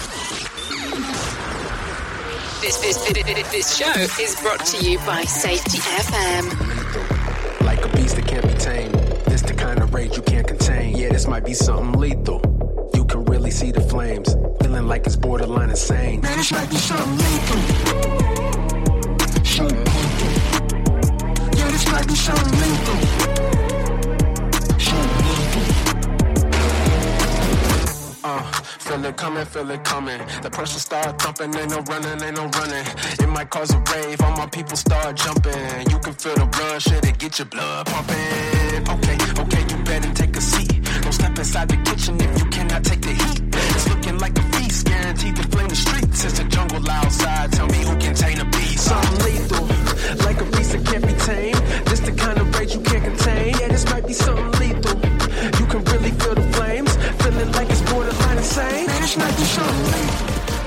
This show is brought to you by Safety FM. Like a beast that can't be tamed. This the kind of rage you can't contain. Yeah, this might be something lethal. You can really see the flames. Feeling like it's borderline insane. Man, this might be something lethal. Yeah, this might be something lethal. Feel it coming. The pressure start thumping, ain't no running. It might cause a rave, all my people start jumping. You can feel the blood, shit, it get your blood pumping. Okay, you better take a seat. Don't step inside the kitchen if you cannot take the heat. It's looking like a feast, guaranteed to flame the streets. It's a jungle outside, tell me who can tame a beast. Something lethal, like a beast that can't be tamed. This the kind of rage you can't contain. Yeah, this might be something lethal. You can really feel the flames, feeling like it's borderline insane. Man, this might be something lethal.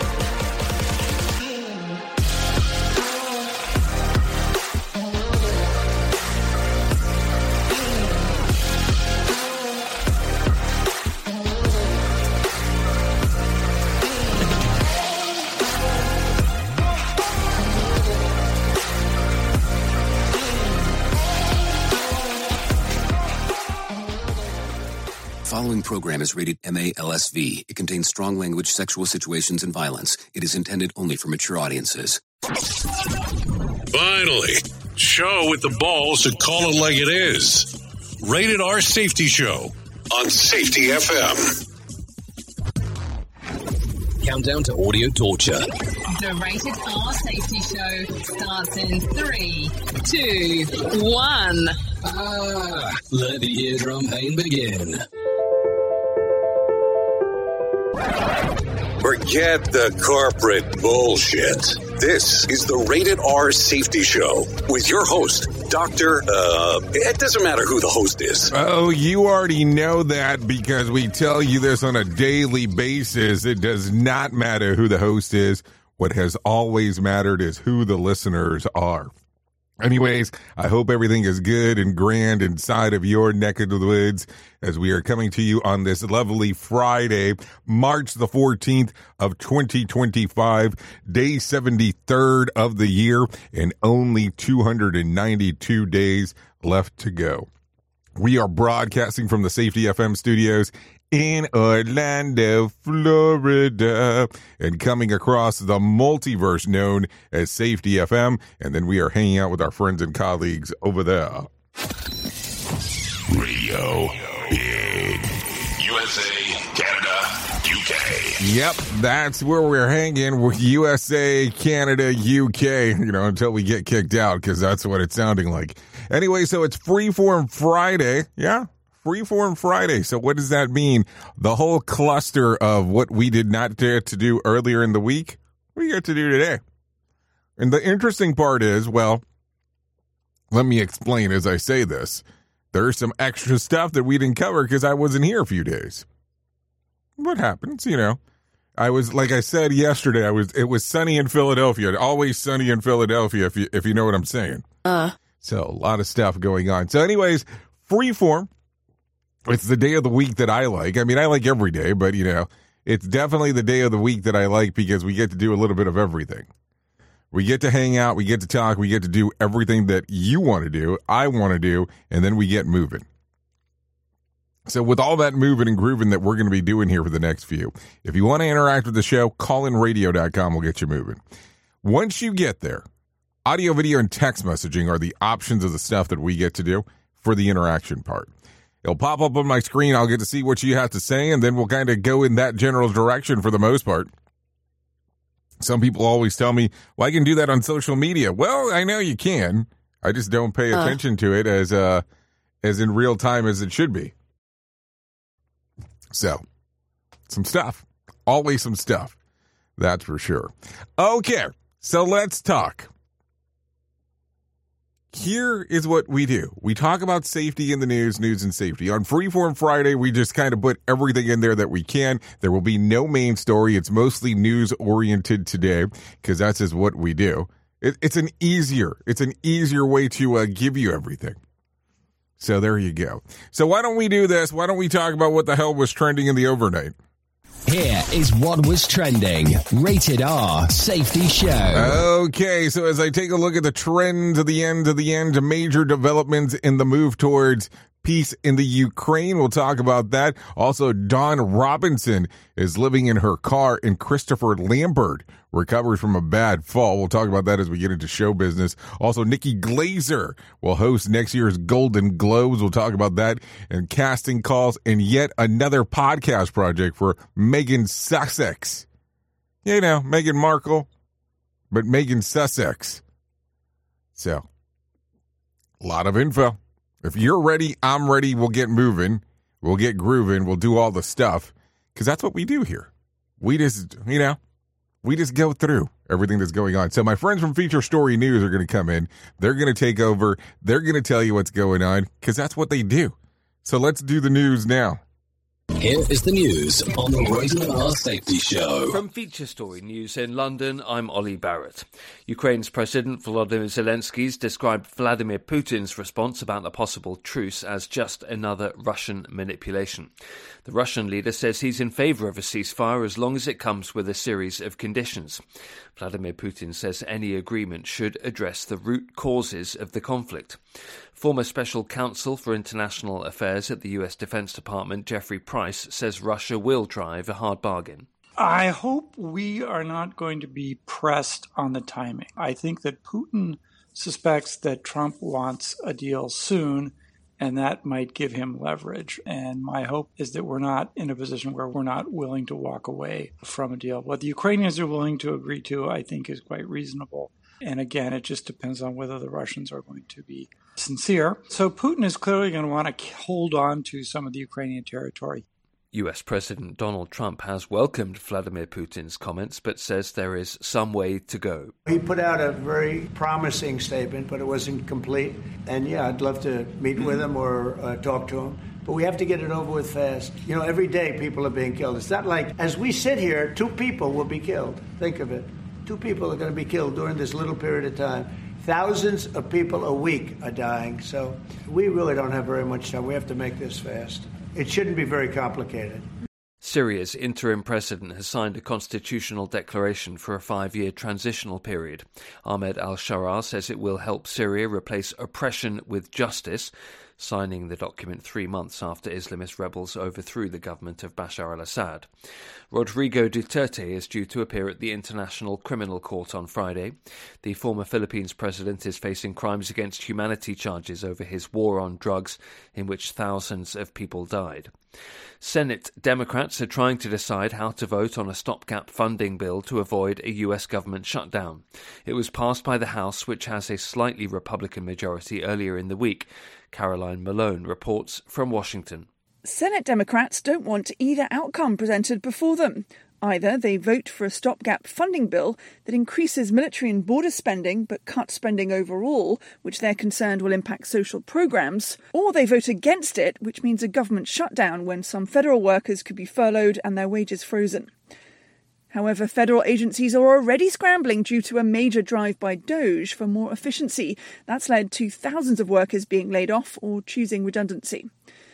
The following program is rated MA-LSV. It contains strong language, sexual situations, and violence. It is intended only for mature audiences. Finally, show with the balls to call it like it is. Rated R Safety Show on Safety FM. Countdown to audio torture. The Rated R Safety Show starts in 3, 2, 1. Let the eardrum pain begin. Forget the corporate bullshit. This is the Rated R Safety Show with your host, it doesn't matter who the host is. Oh, you already know that because we tell you this on a daily basis. It does not matter who the host is. What has always mattered is who the listeners are. Anyways, I hope everything is good and grand inside of your neck of the woods as we are coming to you on this lovely Friday, March the 14th of 2025, day 73rd of the year, and only 292 days left to go. We are broadcasting from the Safety FM studios in Orlando, Florida, and coming across the multiverse known as Safety FM. And then we are hanging out with our friends and colleagues over there. Radio in USA, Canada, UK. Yep, that's where we're hanging with USA, Canada, UK, until we get kicked out, because that's what it's sounding like. Anyway, so it's Freeform Friday, yeah? Freeform Friday. So what does that mean? The whole cluster of what we did not get to do earlier in the week, we get to do today. And the interesting part is, well, let me explain as I say this. There's some extra stuff that we didn't cover because I wasn't here a few days. What happens, I was, like I said yesterday, it was sunny in Philadelphia. Always sunny in Philadelphia, if you know what I'm saying. So a lot of stuff going on. So anyways, Freeform. It's the day of the week that I like. I mean, I like every day, but, it's definitely the day of the week that I like because we get to do a little bit of everything. We get to hang out, we get to talk, we get to do everything that you want to do, I want to do, and then we get moving. So with all that moving and grooving that we're going to be doing here for the next few, if you want to interact with the show, callinradio.com will get you moving. Once you get there, audio, video, and text messaging are the options of the stuff that we get to do for the interaction part. It'll pop up on my screen. I'll get to see what you have to say, and then we'll kind of go in that general direction for the most part. Some people always tell me, well, I can do that on social media. Well, I know you can. I just don't pay attention to it as in real time as it should be. So, some stuff. Always some stuff. That's for sure. Okay, so let's talk. Here is what we do. We talk about safety in the news and safety. On Freeform Friday, we just kind of put everything in there that we can. There will be no main story. It's mostly news-oriented today because that's just what we do. It's an easier way to give you everything. So there you go. So why don't we do this? Why don't we talk about what the hell was trending in the overnight? Here is what was trending. Rated R Safety Show. Okay, so as I take a look at the trend to the end, major developments in the move towards peace in the Ukraine. We'll talk about that. Also, Dawn Robinson is living in her car, and Christopher Lambert recovers from a bad fall. We'll talk about that as we get into show business. Also, Nikki Glaser will host next year's Golden Globes. We'll talk about that and casting calls and yet another podcast project for Megan Sussex. You know, Meghan Markle, but Megan Sussex. So, a lot of info. If you're ready, I'm ready. We'll get moving. We'll get grooving. We'll do all the stuff because that's what we do here. We just, we just go through everything that's going on. So my friends from Feature Story News are going to come in. They're going to take over. They're going to tell you what's going on because that's what they do. So let's do the news now. Here is the news on the Rated R Safety Show. From Feature Story News in London, I'm Ollie Barrett. Ukraine's President Volodymyr Zelensky's described Vladimir Putin's response about the possible truce as just another Russian manipulation. The Russian leader says he's in favour of a ceasefire as long as it comes with a series of conditions. Vladimir Putin says any agreement should address the root causes of the conflict. Former Special Counsel for International Affairs at the U.S. Defense Department, Jeffrey Price, says Russia will drive a hard bargain. I hope we are not going to be pressed on the timing. I think that Putin suspects that Trump wants a deal soon, and that might give him leverage. And my hope is that we're not in a position where we're not willing to walk away from a deal. What the Ukrainians are willing to agree to, I think, is quite reasonable. And again, it just depends on whether the Russians are going to be sincere. So Putin is clearly going to want to hold on to some of the Ukrainian territory. US President Donald Trump has welcomed Vladimir Putin's comments, but says there is some way to go. He put out a very promising statement, but it wasn't complete. And yeah, I'd love to meet with him or talk to him. But we have to get it over with fast. You know, every day people are being killed. It's not like, as we sit here, 2 people will be killed. Think of it. 2 people are going to be killed during this little period of time. Thousands of people a week are dying. So we really don't have very much time. We have to make this fast. It shouldn't be very complicated. Syria's interim president has signed a constitutional declaration for a 5-year transitional period. Ahmed al-Sharaa says it will help Syria replace oppression with justice, signing the document 3 months after Islamist rebels overthrew the government of Bashar al-Assad. Rodrigo Duterte is due to appear at the International Criminal Court on Friday. The former Philippines president is facing crimes against humanity charges over his war on drugs, in which thousands of people died. Senate Democrats are trying to decide how to vote on a stopgap funding bill to avoid a U.S. government shutdown. It was passed by the House, which has a slightly Republican majority, earlier in the week. Caroline Malone reports from Washington. Senate Democrats don't want either outcome presented before them. Either they vote for a stopgap funding bill that increases military and border spending but cuts spending overall, which they're concerned will impact social programs, or they vote against it, which means a government shutdown when some federal workers could be furloughed and their wages frozen. However, federal agencies are already scrambling due to a major drive by DOGE for more efficiency. That's led to thousands of workers being laid off or choosing redundancy.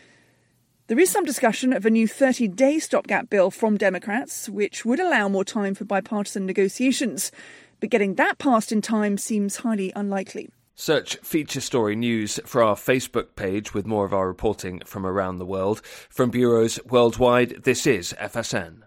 There is some discussion of a new 30-day stopgap bill from Democrats, which would allow more time for bipartisan negotiations. But getting that passed in time seems highly unlikely. Search Feature Story News for our Facebook page with more of our reporting from around the world. From bureaus worldwide, this is FSN.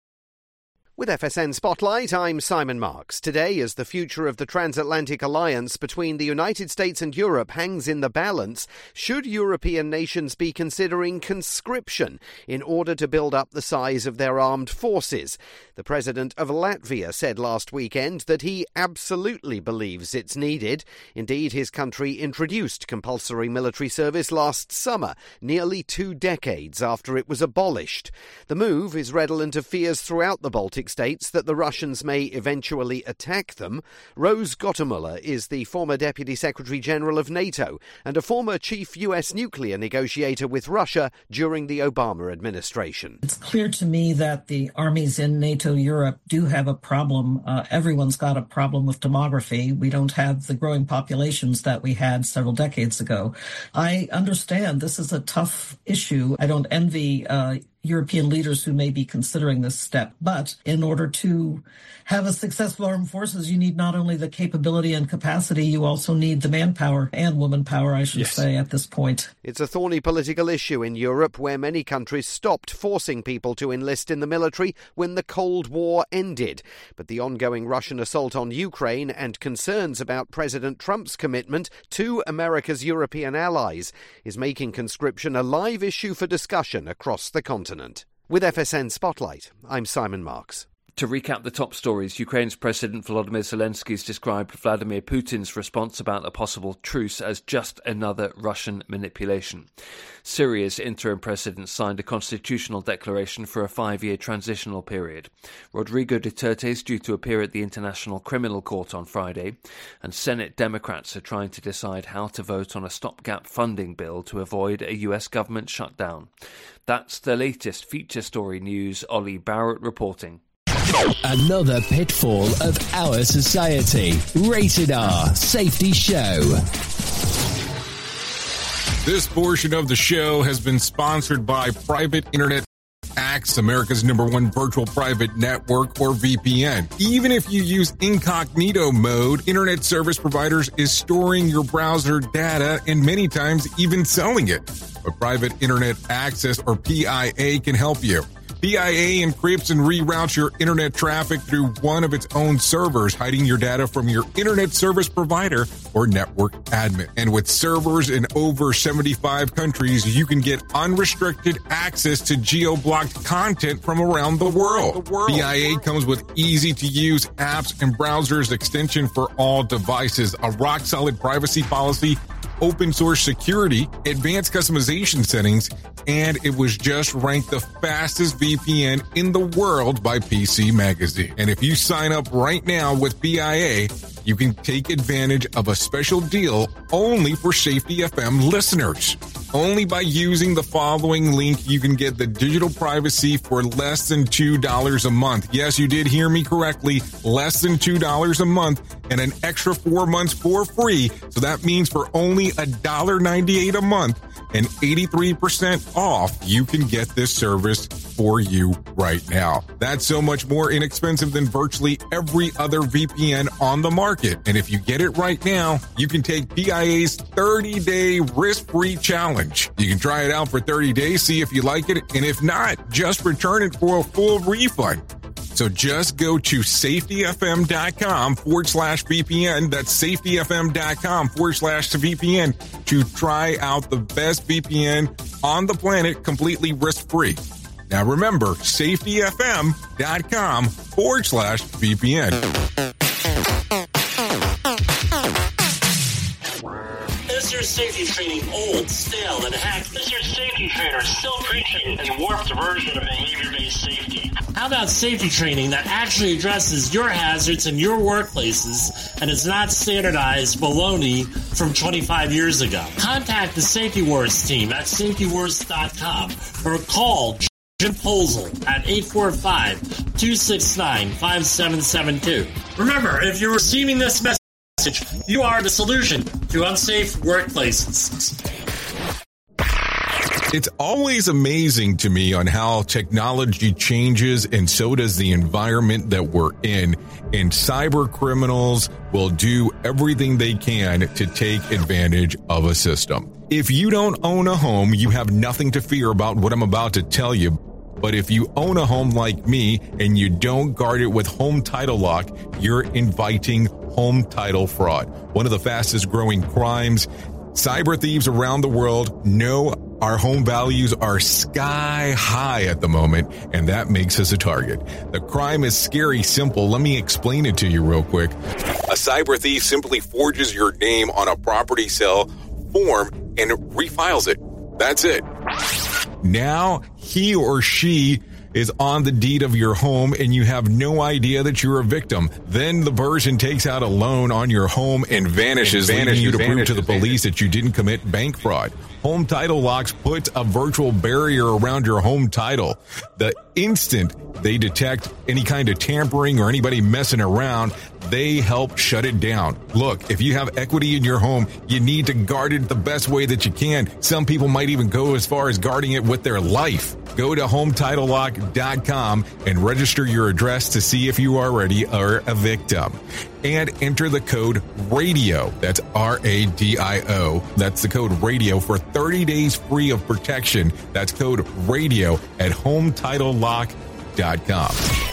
With FSN Spotlight, I'm Simon Marks. Today, as the future of the transatlantic alliance between the United States and Europe hangs in the balance, should European nations be considering conscription in order to build up the size of their armed forces? The president of Latvia said last weekend that he absolutely believes it's needed. Indeed, his country introduced compulsory military service last summer, nearly 2 decades after it was abolished. The move is redolent of fears throughout the Baltic states that the Russians may eventually attack them. Rose Gottemuller is the former Deputy Secretary General of NATO and a former chief U.S. nuclear negotiator with Russia during the Obama administration. It's clear to me that the armies in NATO Europe do have a problem. Everyone's got a problem with demography. We don't have the growing populations that we had several decades ago. I understand this is a tough issue. I don't envy European leaders who may be considering this step. But in order to have a successful armed forces, you need not only the capability and capacity, you also need the manpower and woman power, I should say, at this point. It's a thorny political issue in Europe where many countries stopped forcing people to enlist in the military when the Cold War ended. But the ongoing Russian assault on Ukraine and concerns about President Trump's commitment to America's European allies is making conscription a live issue for discussion across the continent. With FSN Spotlight, I'm Simon Marks. To recap the top stories, Ukraine's President Volodymyr Zelensky has described Vladimir Putin's response about a possible truce as just another Russian manipulation. Syria's interim president signed a constitutional declaration for a 5-year transitional period. Rodrigo Duterte is due to appear at the International Criminal Court on Friday, and Senate Democrats are trying to decide how to vote on a stopgap funding bill to avoid a US government shutdown. That's the latest feature story news. Ollie Barrett reporting. Another pitfall of our society. Rated R Safety Show. This portion of the show has been sponsored by Private Internet Access, America's #1 virtual private network, or VPN. Even if you use incognito mode, Internet Service Providers is storing your browser data and many times even selling it. But Private Internet Access, or PIA, can help you. PIA encrypts and reroutes your internet traffic through one of its own servers, hiding your data from your internet service provider or network admin. And with servers in over 75 countries, you can get unrestricted access to geo-blocked content from around the world. PIA comes with easy-to-use apps and browsers extension for all devices, a rock-solid privacy policy, open source security, advanced customization settings, and it was just ranked the fastest VPN in the world by PC Magazine. And if you sign up right now with PIA, you can take advantage of a special deal only for Safety FM listeners. Only by using the following link, you can get the digital privacy for less than $2 a month. Yes, you did hear me correctly. Less than $2 a month and an extra 4 months for free. So that means for only $1.98 a month and 83% off, you can get this service for you right now. That's so much more inexpensive than virtually every other VPN on the market. And if you get it right now, you can take PIA's 30-day risk-free challenge. You can try it out for 30 days, see if you like it, and if not, just return it for a full refund. So just go to safetyfm.com/VPN. That's safetyfm.com/VPN to try out the best VPN on the planet completely risk-free. Now remember, safetyfm.com/VPN. Is your safety training old, stale, and hacked? Is your safety trainer still preaching a warped version of behavior-based safety? How about safety training that actually addresses your hazards in your workplaces and is not standardized baloney from 25 years ago? Contact the Safety Wars team at safetywars.com or call Jim Posel at 845-269-5772. Remember, if you're receiving this message, you are the solution to unsafe workplaces. It's always amazing to me on how technology changes, and so does the environment that we're in. And cyber criminals will do everything they can to take advantage of a system. If you don't own a home, you have nothing to fear about what I'm about to tell you. But if you own a home like me and you don't guard it with Home Title Lock, you're inviting home title fraud. One of the fastest growing crimes. Cyber thieves around the world know our home values are sky high at the moment, and that makes us a target. The crime is scary simple. Let me explain it to you real quick. A cyber thief simply forges your name on a property sale form and refiles it. That's it. Now he or she is on the deed of your home and you have no idea that you're a victim. Then the person takes out a loan on your home and vanishes, leaving you to prove to the police that you didn't commit bank fraud. Home Title Locks puts a virtual barrier around your home title. The instant they detect any kind of tampering or anybody messing around, they help shut it down. Look, if you have equity in your home, you need to guard it the best way that you can. Some people might even go as far as guarding it with their life. Go to HometitleLock.com and register your address to see if you already are a victim. And enter the code RADIO. That's RADIO. That's the code RADIO for 30 days free of protection. That's code RADIO at HometitleLock.com.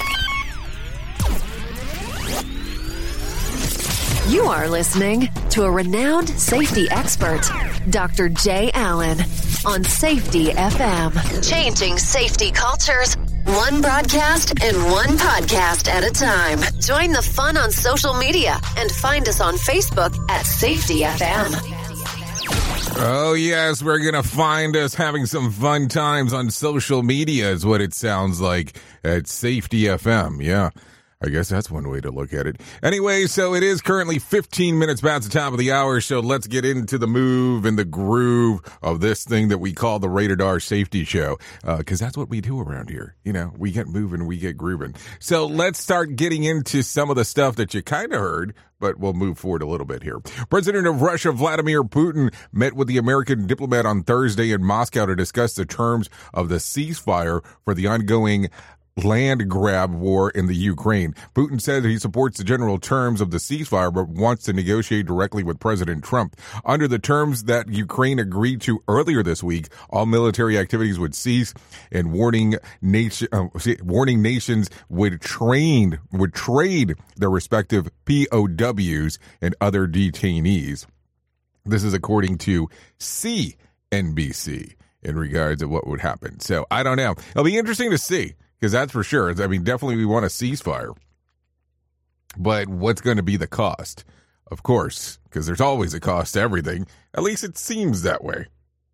You are listening to a renowned safety expert, Dr. Jay Allen, on Safety FM. Changing safety cultures, one broadcast and one podcast at a time. Join the fun on social media and find us on Facebook at Safety FM. Oh, yes, we're going to find us having some fun times on social media is what it sounds like at Safety FM. Yeah. I guess that's one way to look at it. Anyway, so it is currently 15 minutes past the top of the hour, so let's get into the move and the groove of this thing that we call the Rated R Safety Show, because that's what we do around here. You know, we get moving, we get grooving. So let's start getting into some of the stuff that you kind of heard, but we'll move forward a little bit here. President of Russia, Vladimir Putin, met with the American diplomat on Thursday in Moscow to discuss the terms of the ceasefire for the ongoing land grab war in the Ukraine. Putin said he supports the general terms of the ceasefire, but wants to negotiate directly with President Trump. Under the terms that Ukraine agreed to earlier this week, all military activities would cease, and warning nations would trade their respective POWs and other detainees. This is according to CNBC in regards to what would happen. So I don't know. It'll be interesting to see. Because that's for sure. I mean, definitely we want a ceasefire. But what's going to be the cost? Of course, because there's always a cost to everything. At least it seems that way.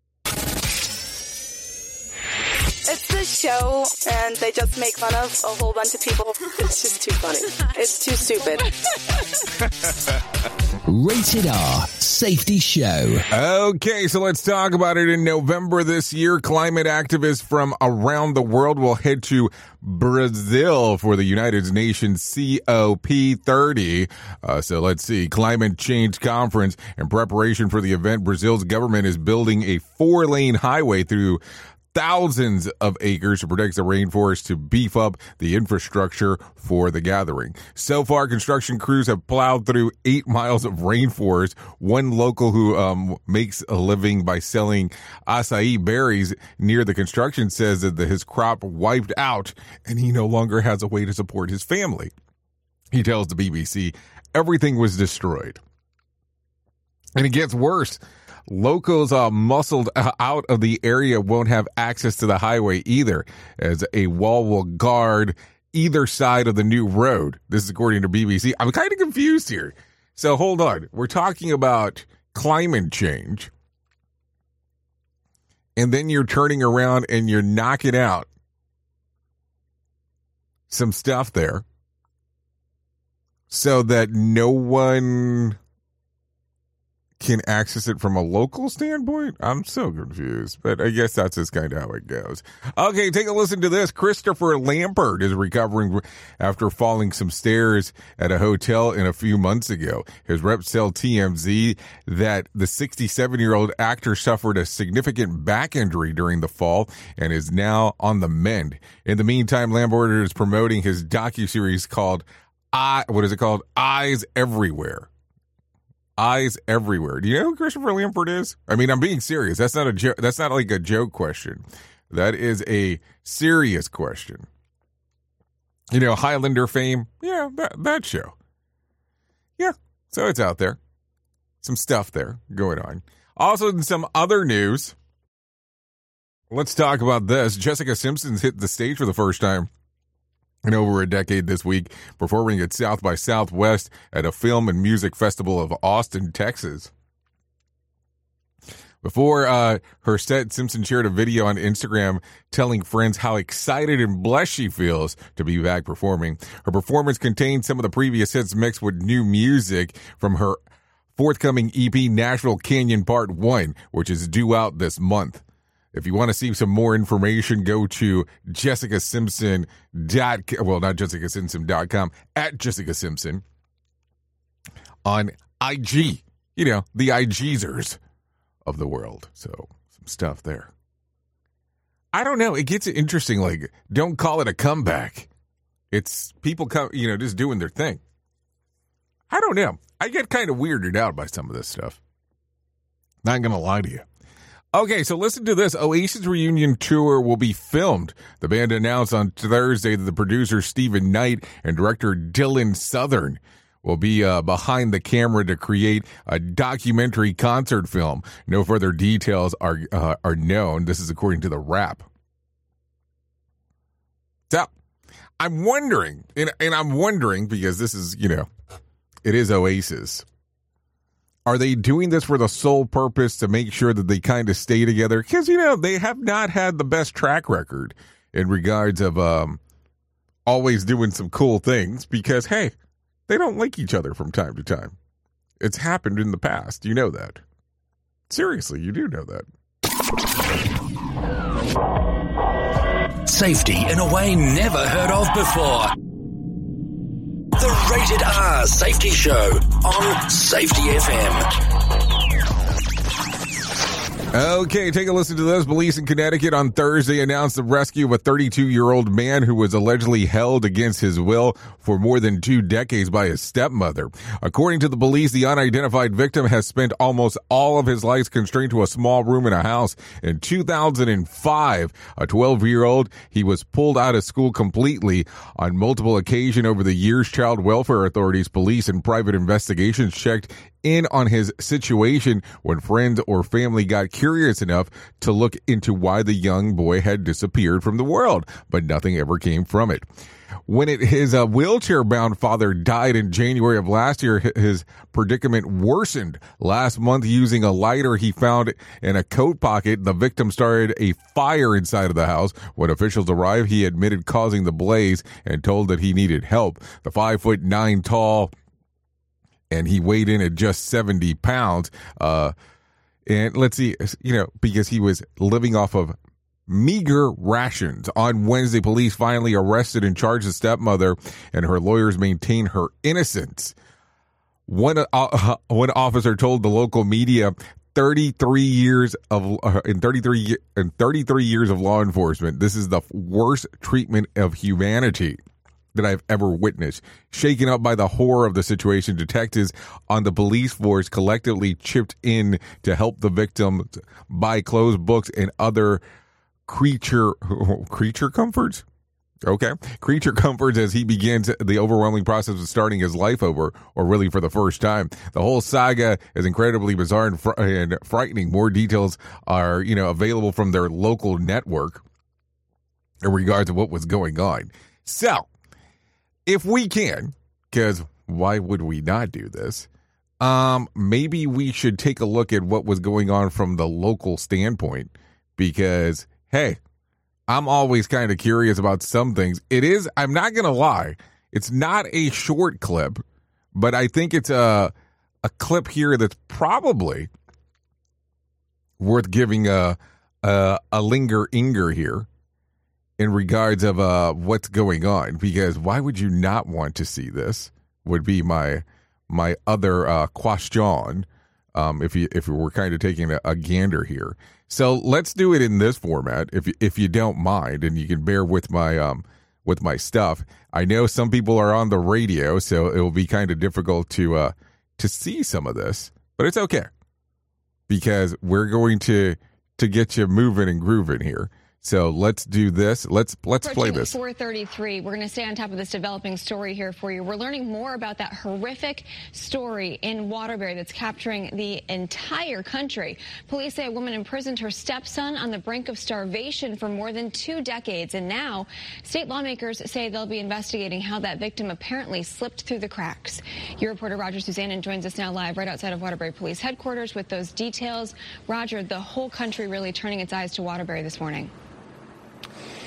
It's this show, and they just make fun of a whole bunch of people. It's just too funny. It's too stupid. Rated R Safety Show. Okay, so let's talk about it. In November this year, climate activists from around the world will head to Brazil for the United Nations COP30. So let's see, Climate Change Conference. In preparation for the event, Brazil's government is building a 4-lane highway through thousands of acres to protect the rainforest to beef up the infrastructure for the gathering. So far, construction crews have plowed through 8 miles of rainforest. One local who makes a living by selling acai berries near the construction says that his crop wiped out and he no longer has a way to support his family. He tells the BBC everything was destroyed. And it gets worse. Locals muscled out of the area won't have access to the highway either, as a wall will guard either side of the new road. This is according to BBC. I'm kind of confused here. So hold on. We're talking about climate change. And then you're turning around and you're knocking out some stuff there so that no one can access it from a local standpoint? I'm so confused, but I guess that's just kind of how it goes. Okay, take a listen to this. Christopher Lambert is recovering after falling some stairs at a hotel a few months ago. His reps tell TMZ that the 67-year-old actor suffered a significant back injury during the fall and is now on the mend. In the meantime, Lambert is promoting his docuseries called Eyes Everywhere. Eyes Everywhere. Do you know who Christopher Lambert is? I mean, I'm being serious. That's not a joke. That's not like a joke question. That is a serious question. You know, Highlander fame. Yeah, that show. Yeah, so it's out there. Some stuff there going on. Also, in some other news, let's talk about this. Jessica Simpson's hit the stage for the first time in over a decade this week, performing at South by Southwest at a film and music festival of Austin, Texas. Before her set, Simpson shared a video on Instagram telling friends how excited and blessed she feels to be back performing. Her performance contained some of the previous hits mixed with new music from her forthcoming EP Nashville Canyon Part 1, which is due out this month. If you want to see some more information, go to JessicaSimpson.com, well, not JessicaSimpson.com, at Jessica Simpson on IG, you know, the IGzers of the world. So some stuff there. I don't know. It gets interesting. Like, don't call it a comeback. It's people come, you know, just doing their thing. I don't know. I get kind of weirded out by some of this stuff. Not going to lie to you. Okay, so listen to this. Oasis reunion tour will be filmed. The band announced on Thursday that the producer Stephen Knight and director Dylan Southern will be behind the camera to create a documentary concert film. No further details are known. This is according to The Wrap. So, I'm wondering, and I'm wondering because this is, you know, it is Oasis. Are they doing this for the sole purpose to make sure that they kind of stay together? Because, you know, they have not had the best track record in regards of always doing some cool things because, hey, they don't like each other from time to time. It's happened in the past. You know that. Seriously, you do know that. Safety in a way never heard of before. The Rated R Safety Show on Safety FM. Okay, take a listen to this. Police in Connecticut on Thursday announced the rescue of a 32-year-old man who was allegedly held against his will for more than 2 decades by his stepmother. According to the police, the unidentified victim has spent almost all of his life constrained to a small room in a house. In 2005, a 12-year-old, he was pulled out of school completely. On multiple occasions over the years, child welfare authorities, police, and private investigations checked in on his situation when friends or family got curious enough to look into why the young boy had disappeared from the world, but nothing ever came from it. When his wheelchair-bound father died in January of last year, his predicament worsened. Last month, using a lighter he found in a coat pocket, the victim started a fire inside of the house. When officials arrived, he admitted causing the blaze and told that he needed help. The 5'9" tall, and he weighed in at just 70 pounds. And let's see, you know, because he was living off of meager rations. On Wednesday, police finally arrested and charged the stepmother, and her lawyers maintain her innocence. One officer told the local media, 33 years of in 33 years of law enforcement, this is the worst treatment of humanity that I've ever witnessed. Shaken up by the horror of the situation, detectives on the police force collectively chipped in to help the victim buy clothes, books, and other creature comforts. Okay. Creature comforts as he begins the overwhelming process of starting his life over, or really for the first time. The whole saga is incredibly bizarre and frightening. More details are, you know, available from their local network in regards to what was going on. So, if we can, because why would we not do this? Maybe we should take a look at what was going on from the local standpoint, because, hey, I'm always kind of curious about some things. It is, I'm not going to lie, it's not a short clip, but I think it's a clip here that's probably worth giving a linger-inger here in regards of what's going on, because why would you not want to see this would be my other question, if you were kind of taking a gander here. So let's do it in this format, if you don't mind, and you can bear with my stuff. I know some people are on the radio, so it will be kind of difficult to see some of this, but it's okay, because we're going to get you moving and grooving here. So let's do this. Let's play this. 4:33. We're going to stay on top of this developing story here for you. We're learning more about that horrific story in Waterbury that's capturing the entire country. Police say a woman imprisoned her stepson on the brink of starvation for more than 2 decades. And now state lawmakers say they'll be investigating how that victim apparently slipped through the cracks. Your reporter Roger Suzanen joins us now live right outside of Waterbury Police Headquarters with those details. Roger, the whole country really turning its eyes to Waterbury this morning.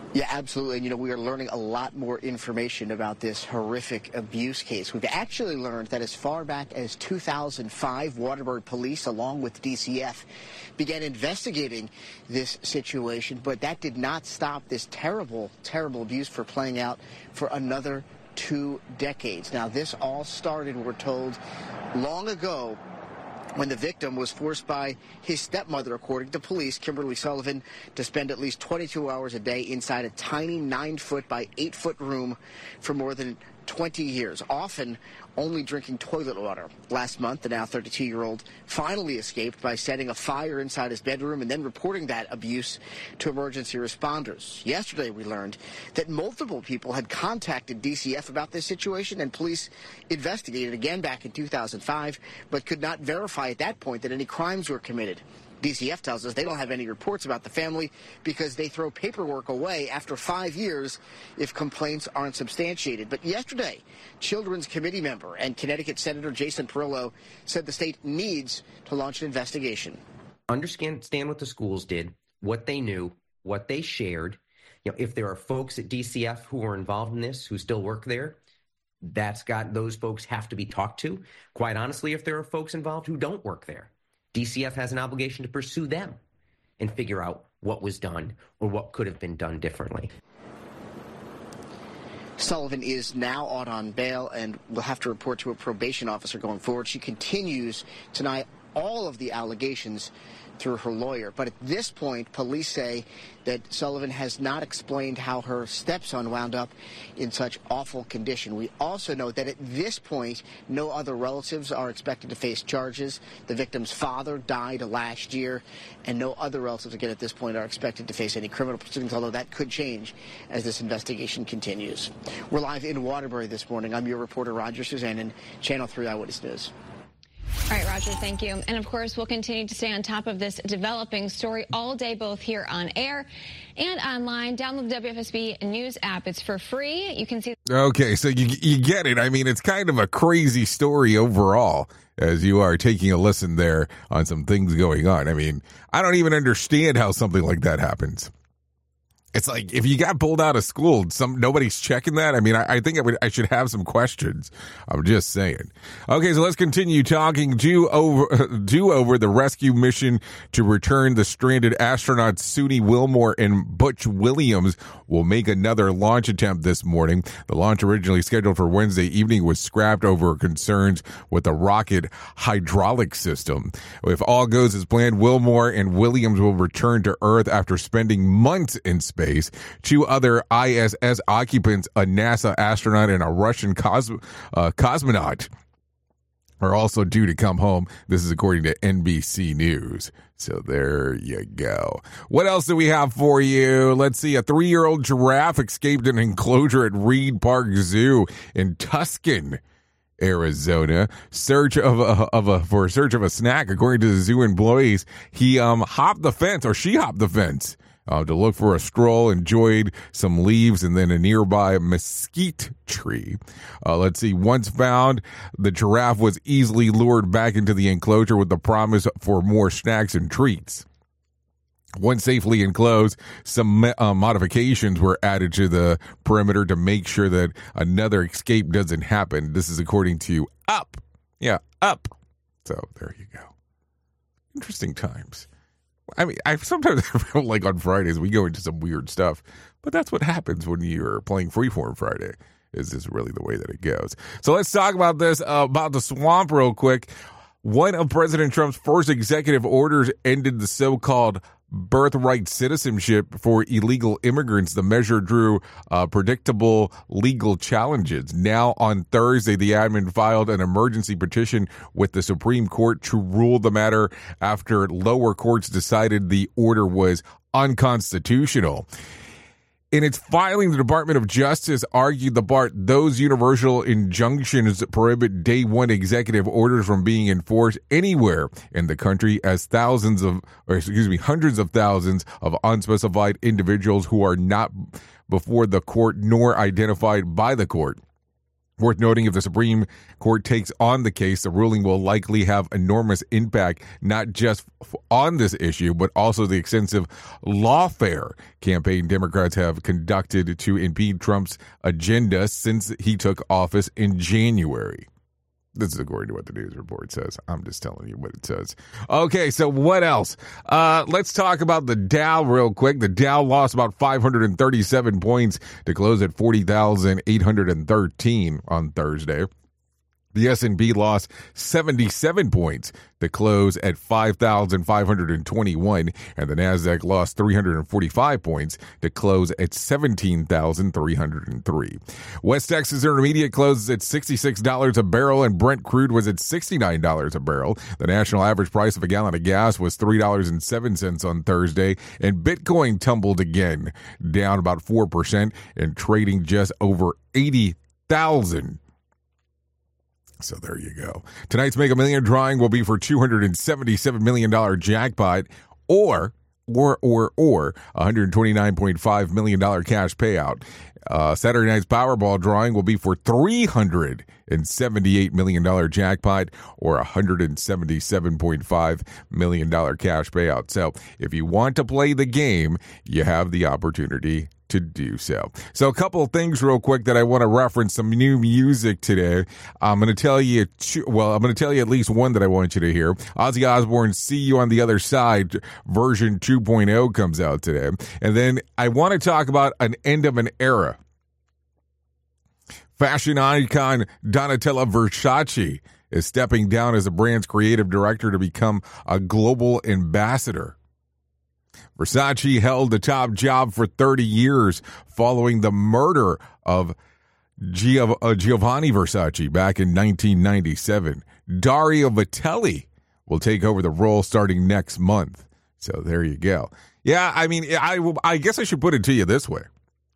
Yeah, absolutely. And, we are learning a lot more information about this horrific abuse case. We've actually learned that as far back as 2005, Waterbury police, along with DCF, began investigating this situation. But that did not stop this terrible, terrible abuse from playing out for another 2 decades. Now, this all started, we're told, long ago, when the victim was forced by his stepmother, according to police, Kimberly Sullivan, to spend at least 22 hours a day inside a tiny 9-foot by 8-foot room for more than 20 years, often only drinking toilet water. Last month, the now 32-year-old finally escaped by setting a fire inside his bedroom and then reporting that abuse to emergency responders. Yesterday, we learned that multiple people had contacted DCF about this situation, and police investigated again back in 2005, but could not verify at that point that any crimes were committed. DCF tells us they don't have any reports about the family because they throw paperwork away after 5 years if complaints aren't substantiated. But yesterday, Children's Committee member and Connecticut Senator Jason Perillo said the state needs to launch an investigation. Understand what the schools did, what they knew, what they shared. If there are folks at DCF who are involved in this, who still work there, those folks have to be talked to. Quite honestly, if there are folks involved who don't work there, DCF has an obligation to pursue them and figure out what was done or what could have been done differently. Sullivan is now out on bail and will have to report to a probation officer going forward. She continues to deny all of the allegations through her lawyer. But at this point, police say that Sullivan has not explained how her stepson wound up in such awful condition. We also know that at this point, no other relatives are expected to face charges. The victim's father died last year, and no other relatives, again, at this point, are expected to face any criminal proceedings, although that could change as this investigation continues. We're live in Waterbury this morning. I'm your reporter, Roger Suzanne, Channel 3 Eyewitness News. All right, Roger, thank you. And, of course, we'll continue to stay on top of this developing story all day, both here on air and online. Download the WFSB News app. It's for free. You can see. Okay, so you get it. I mean, it's kind of a crazy story overall as you are taking a listen there on some things going on. I mean, I don't even understand how something like that happens. It's like if you got pulled out of school, nobody's checking that. I mean, I think I should have some questions. I'm just saying. Okay, so let's continue talking. Due over the rescue mission to return the stranded astronauts Suni Wilmore and Butch Williams will make another launch attempt this morning. The launch originally scheduled for Wednesday evening was scrapped over concerns with the rocket hydraulic system. If all goes as planned, Wilmore and Williams will return to Earth after spending months in space. 2 other ISS occupants, a NASA astronaut and a Russian cosmonaut, are also due to come home. This is according to NBC News. So there you go. What else do we have for you? Let's see. A 3-year-old giraffe escaped an enclosure at Reed Park Zoo in Tucson, Arizona. For a search of a snack. According to the zoo employees, he hopped the fence, or she hopped the fence, to look for a stroll, enjoyed some leaves and then a nearby mesquite tree. Let's see. Once found, the giraffe was easily lured back into the enclosure with the promise for more snacks and treats. Once safely enclosed, some modifications were added to the perimeter to make sure that another escape doesn't happen. This is according to Up. Yeah, Up. So there you go. Interesting times. I mean, I sometimes feel like on Fridays we go into some weird stuff, but that's what happens when you're playing Freeform Friday. Is this really the way that it goes? So let's talk about this, about the swamp real quick. One of President Trump's first executive orders ended the so-called birthright citizenship for illegal immigrants. The measure drew predictable legal challenges. Now on Thursday, the admin filed an emergency petition with the Supreme Court to rule the matter after lower courts decided the order was unconstitutional. In its filing, the Department of Justice argued those universal injunctions prohibit day one executive orders from being enforced anywhere in the country, as hundreds of thousands of unspecified individuals who are not before the court nor identified by the court Worth noting, if the Supreme Court takes on the case, the ruling will likely have enormous impact, not just on this issue, but also the extensive lawfare campaign Democrats have conducted to impede Trump's agenda since he took office in January. This is according to what the news report says. I'm just telling you what it says. Okay, so what else? Let's talk about the Dow real quick. The Dow lost about 537 points to close at 40,813 on Thursday. The S&P lost 77 points to close at 5,521, and the Nasdaq lost 345 points to close at 17,303. West Texas Intermediate closes at $66 a barrel, and Brent crude was at $69 a barrel. The national average price of a gallon of gas was $3.07 on Thursday, and Bitcoin tumbled again, down about 4% and trading just over 80,000. So there you go. Tonight's Mega Million drawing will be for $277 million jackpot or $129.5 million cash payout. Saturday night's Powerball drawing will be for $378 million jackpot or $177.5 million cash payout. So if you want to play the game, you have the opportunity to do so. So a couple of things real quick that I want to reference, some new music today. I'm going to tell you at least one that I want you to hear. Ozzy Osbourne's See You on the Other Side version 2.0 comes out today. And then I want to talk about an end of an era. Fashion icon Donatella Versace is stepping down as the brand's creative director to become a global ambassador. Versace held the top job for 30 years following the murder of Giovanni Versace back in 1997. Dario Vitale will take over the role starting next month. So there you go. Yeah, I mean, I guess I should put it to you this way.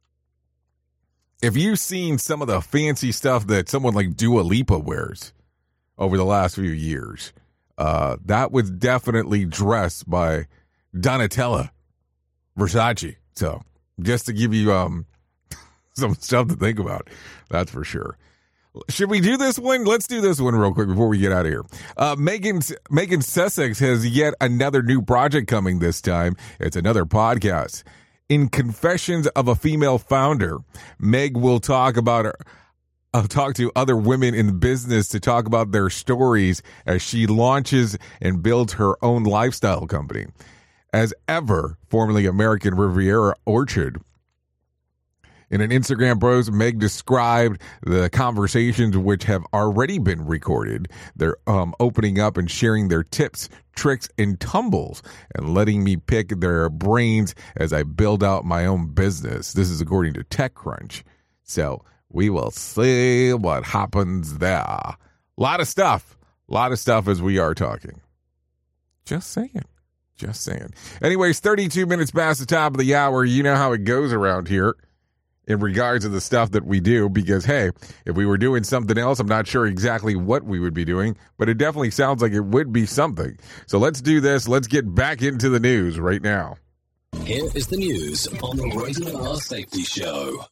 If you've seen some of the fancy stuff that someone like Dua Lipa wears over the last few years, that was definitely dressed by Donatella Versace. So just to give you some stuff to think about, that's for sure. Should we do this one? Let's do this one real quick before we get out of here. Megan Sussex has yet another new project coming this time. It's another podcast. In Confessions of a Female Founder, Meg will talk to other women in the business to talk about their stories as she launches and builds her own lifestyle company. As ever, formerly American Riviera Orchard. In an Instagram post, Meg described the conversations which have already been recorded. They're opening up and sharing their tips, tricks, and tumbles, and letting me pick their brains as I build out my own business. This is according to TechCrunch. So we will see what happens there. A lot of stuff as we are talking. Just saying. Anyways, 32 minutes past the top of the hour. You know how it goes around here in regards to the stuff that we do, because, hey, if we were doing something else, I'm not sure exactly what we would be doing, but it definitely sounds like it would be something. So let's do this. Let's get back into the news right now. Here is the news on the Rated R Safety Show.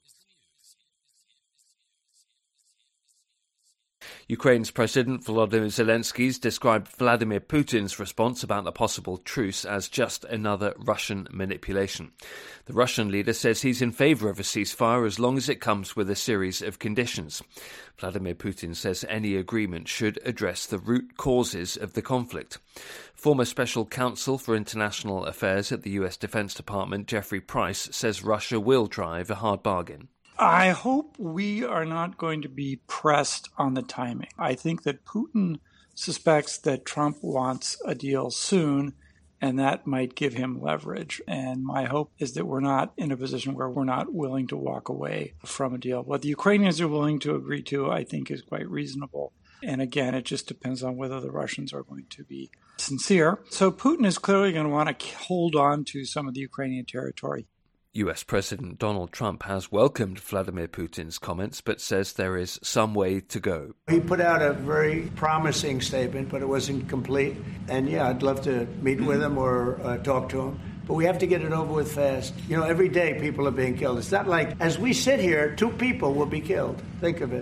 Ukraine's President Volodymyr Zelensky's described Vladimir Putin's response about the possible truce as just another Russian manipulation. The Russian leader says he's in favour of a ceasefire as long as it comes with a series of conditions. Vladimir Putin says any agreement should address the root causes of the conflict. Former Special Counsel for International Affairs at the US Defense Department, Jeffrey Price, says Russia will drive a hard bargain. I hope we are not going to be pressed on the timing. I think that Putin suspects that Trump wants a deal soon, and that might give him leverage. And my hope is that we're not in a position where we're not willing to walk away from a deal. What the Ukrainians are willing to agree to, I think, is quite reasonable. And again, it just depends on whether the Russians are going to be sincere. So Putin is clearly going to want to hold on to some of the Ukrainian territory. US President Donald Trump has welcomed Vladimir Putin's comments, but says there is some way to go. He put out a very promising statement, but it wasn't complete. And yeah, I'd love to meet with him or talk to him. But we have to get it over with fast. You know, every day people are being killed. It's not like, as we sit here, 2 people will be killed. Think of it.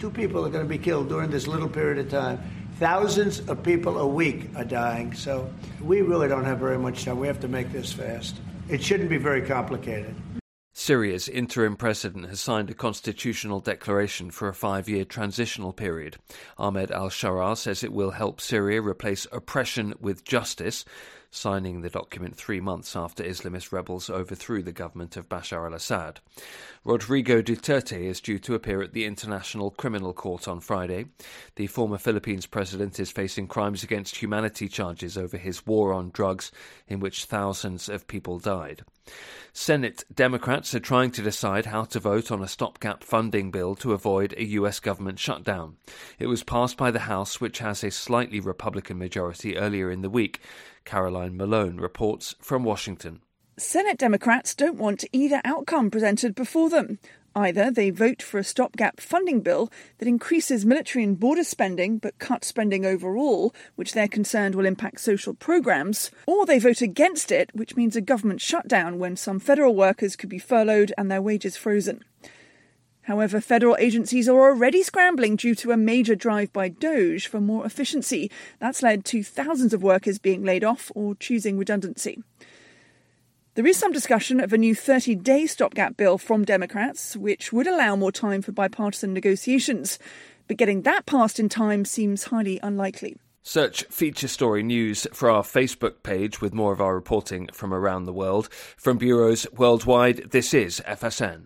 2 people are going to be killed during this little period of time. Thousands of people a week are dying. So we really don't have very much time. We have to make this fast. It shouldn't be very complicated. Syria's interim president has signed a constitutional declaration for a 5-year transitional period. Ahmed al-Sharaa says it will help Syria replace oppression with justice, signing the document 3 months after Islamist rebels overthrew the government of Bashar al-Assad. Rodrigo Duterte is due to appear at the International Criminal Court on Friday. The former Philippines president is facing crimes against humanity charges over his war on drugs, in which thousands of people died. Senate Democrats are trying to decide how to vote on a stopgap funding bill to avoid a U.S. government shutdown. It was passed by the House, which has a slightly Republican majority, earlier in the week. Caroline Malone reports from Washington. Senate Democrats don't want either outcome presented before them. Either they vote for a stopgap funding bill that increases military and border spending but cuts spending overall, which they're concerned will impact social programs, or they vote against it, which means a government shutdown when some federal workers could be furloughed and their wages frozen. However, federal agencies are already scrambling due to a major drive by DOGE for more efficiency. That's led to thousands of workers being laid off or choosing redundancy. There is some discussion of a new 30-day stopgap bill from Democrats, which would allow more time for bipartisan negotiations. But getting that passed in time seems highly unlikely. Search Feature Story News for our Facebook page with more of our reporting from around the world. From bureaus worldwide, this is FSN.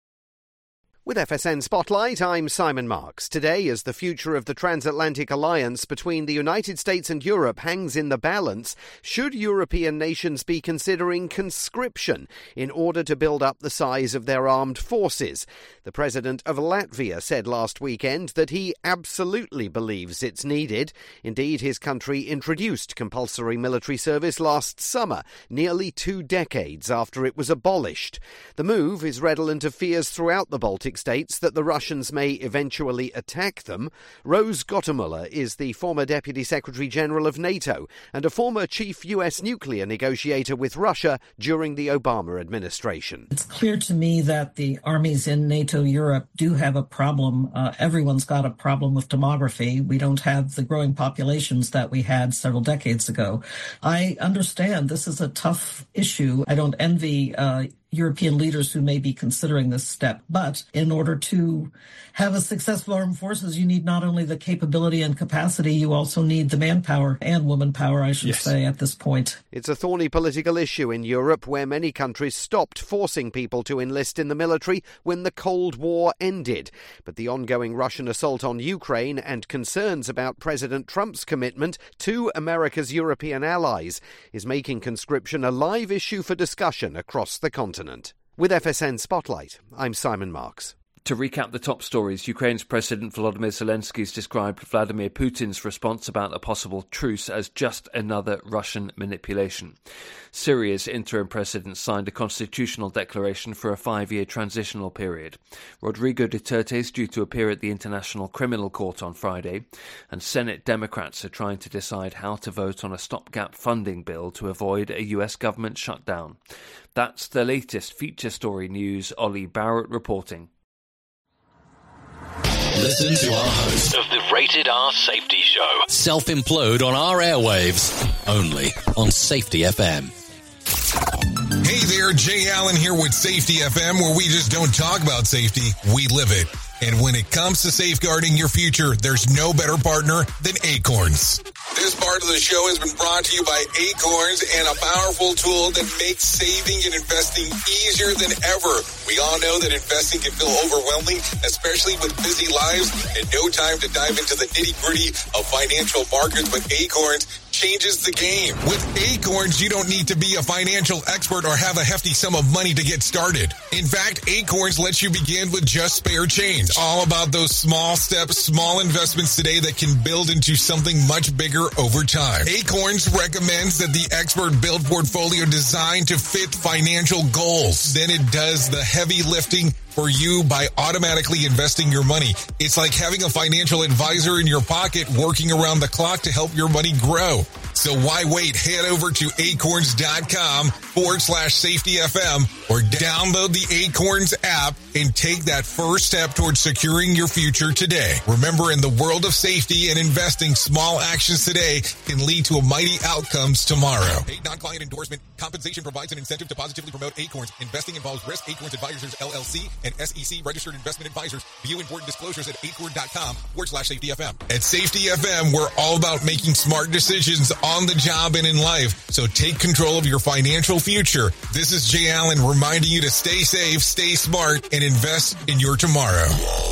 With FSN Spotlight, I'm Simon Marks. Today, as the future of the transatlantic alliance between the United States and Europe hangs in the balance, should European nations be considering conscription in order to build up the size of their armed forces? The president of Latvia said last weekend that he absolutely believes it's needed. Indeed, his country introduced compulsory military service last summer, nearly 2 decades after it was abolished. The move is redolent of fears throughout the Baltic states that the Russians may eventually attack them. Rose Gottemuller is the former Deputy Secretary-General of NATO and a former chief U.S. nuclear negotiator with Russia during the Obama administration. It's clear to me that the armies in NATO Europe do have a problem. Everyone's got a problem with demography. We don't have the growing populations that we had several decades ago. I understand this is a tough issue. I don't envy European leaders who may be considering this step. But in order to have a successful armed forces, you need not only the capability and capacity, you also need the manpower and woman power, I should say, at this point. It's a thorny political issue in Europe where many countries stopped forcing people to enlist in the military when the Cold War ended. But the ongoing Russian assault on Ukraine and concerns about President Trump's commitment to America's European allies is making conscription a live issue for discussion across the continent. With FSN Spotlight, I'm Simon Marks. To recap the top stories, Ukraine's President Volodymyr Zelensky's described Vladimir Putin's response about a possible truce as just another Russian manipulation. Syria's interim president signed a constitutional declaration for a 5-year transitional period. Rodrigo Duterte is due to appear at the International Criminal Court on Friday, and Senate Democrats are trying to decide how to vote on a stopgap funding bill to avoid a US government shutdown. That's the latest feature story news. Ollie Barrett reporting. Listen to our host of the Rated R Safety Show. Self-implode on our airwaves, only on Safety FM. Hey there, Jay Allen here with Safety FM, where we just don't talk about safety, we live it. And when it comes to safeguarding your future, there's no better partner than Acorns. This part of the show has been brought to you by Acorns and a powerful tool that makes saving and investing easier than ever. We all know that investing can feel overwhelming, especially with busy lives and no time to dive into the nitty-gritty of financial markets, but Acorns changes the game. With Acorns, you don't need to be a financial expert or have a hefty sum of money to get started. In fact, Acorns lets you begin with just spare change. All about those small steps, small investments today that can build into something much bigger over time. Acorns recommends that the expert build portfolio designed to fit financial goals. Then it does the heavy lifting for you by automatically investing your money. It's like having a financial advisor in your pocket working around the clock to help your money grow. So why wait? Head over to acorns.com/safetyfm or download the Acorns app and take that first step towards securing your future today. Remember, in the world of safety and investing, small actions today can lead to mighty outcomes tomorrow. Paid non-client endorsement. Compensation provides an incentive to positively promote Acorns. Investing involves risk. Acorns Advisors, LLC, and SEC registered investment advisors. View important disclosures at acorn.com/safetyfm. At Safety FM, we're all about making smart decisions on the job and in life. So take control of your financial future. This is Jay Allen reminding you to stay safe, stay smart, and invest in your tomorrow.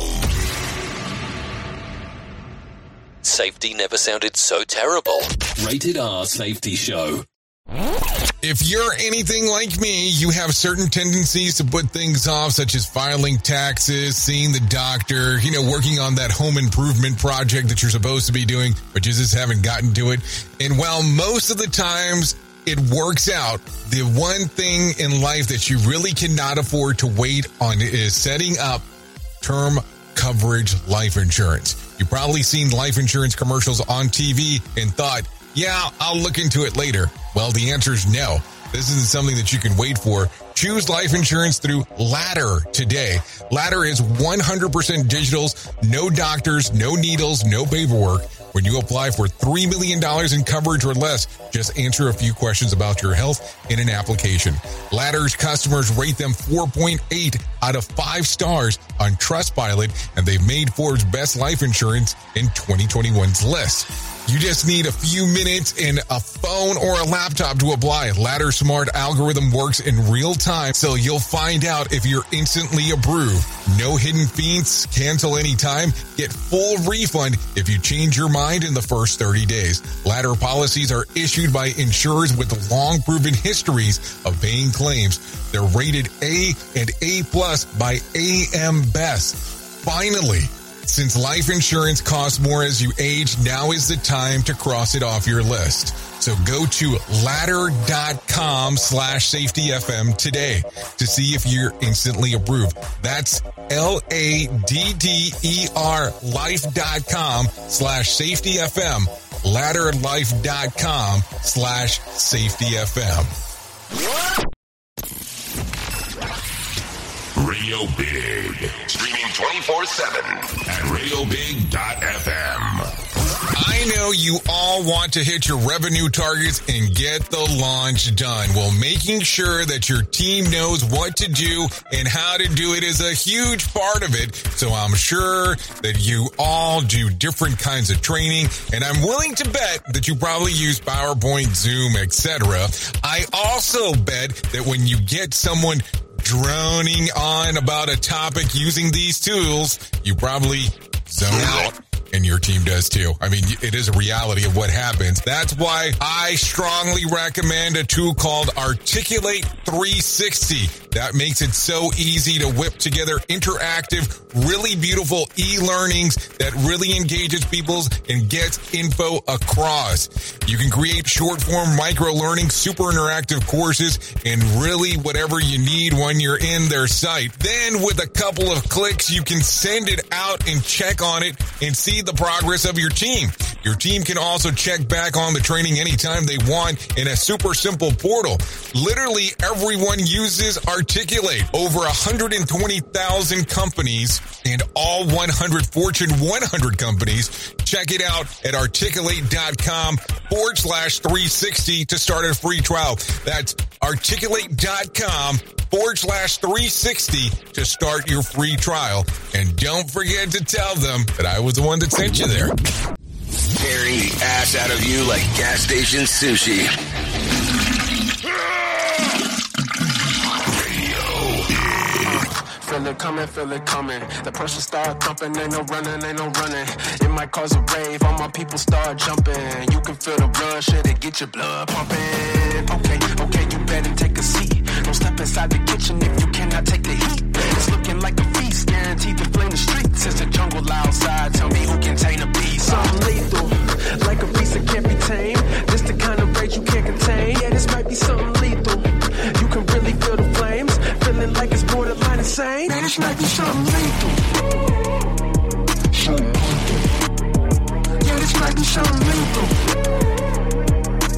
Safety never sounded so terrible. Rated R Safety Show. If you're anything like me, you have certain tendencies to put things off, such as filing taxes, seeing the doctor, working on that home improvement project that you're supposed to be doing, but you just haven't gotten to it. And while most of the times it works out, the one thing in life that you really cannot afford to wait on is setting up term coverage life insurance. You've probably seen life insurance commercials on TV and thought, yeah, I'll look into it later. Well, the answer is no. This isn't something that you can wait for. Choose life insurance through Ladder today. Ladder is 100% digitals, no doctors, no needles, no paperwork. When you apply for $3 million in coverage or less, just answer a few questions about your health in an application. Ladder's customers rate them 4.8 out of 5 stars on Trustpilot, and they've made Forbes' Best Life Insurance in 2021's list. You just need a few minutes and a phone or a laptop to apply. Ladder's smart algorithm works in real time, so you'll find out if you're instantly approved. No hidden fees, cancel anytime, get full refund if you change your mind in the first 30 days. Ladder policies are issued by insurers with long proven histories of paying claims. They're rated A and A+ by AM Best. Finally, since life insurance costs more as you age, now is the time to cross it off your list. So go to ladder.com/safetyfm today to see if you're instantly approved. That's LADDER life.com/safetyfm. Ladderlife.com/safetyfm. Radio Big. Streaming 24/7 at radiobig.fm. I know you all want to hit your revenue targets and get the launch done. Well, making sure that your team knows what to do and how to do it is a huge part of it. So I'm sure that you all do different kinds of training, and I'm willing to bet that you probably use PowerPoint, Zoom, etc. I also bet that when you get someone droning on about a topic using these tools, you probably zone out. And your team does too. I mean, it is a reality of what happens. That's why I strongly recommend a tool called Articulate 360. That makes it so easy to whip together interactive, really beautiful e-learnings that really engages people and gets info across. You can create short-form micro-learning, super interactive courses, and really whatever you need when you're in their site. Then with a couple of clicks, you can send it out and check on it and see the progress of your team. Your team can also check back on the training anytime they want in a super simple portal. Literally everyone uses Articulate. Over 120,000 companies and all 100 Fortune 100 companies. Check it out at articulate.com/360 to start a free trial. That's articulate.com/360 to start your free trial. And don't forget to tell them that I was the one that sent you there. Tearing the ass out of you like gas station sushi. Feel it coming. The pressure start thumping, ain't no running. It might cause a rave, all my people start jumping. You can feel the rush, it'll get your blood pumping. Okay, you better take a seat. Don't step inside the kitchen if you cannot take the heat. It's looking like a feast, guaranteed to flame the streets. It's a jungle outside, tell me who can tame the beast. Something lethal, like a beast that can't be tamed. This the kind of rage you can't contain. Yeah, this might be something lethal. You can really feel the flames, feeling like it's borderline insane. Man, this might be something lethal. Yeah, this might be something lethal.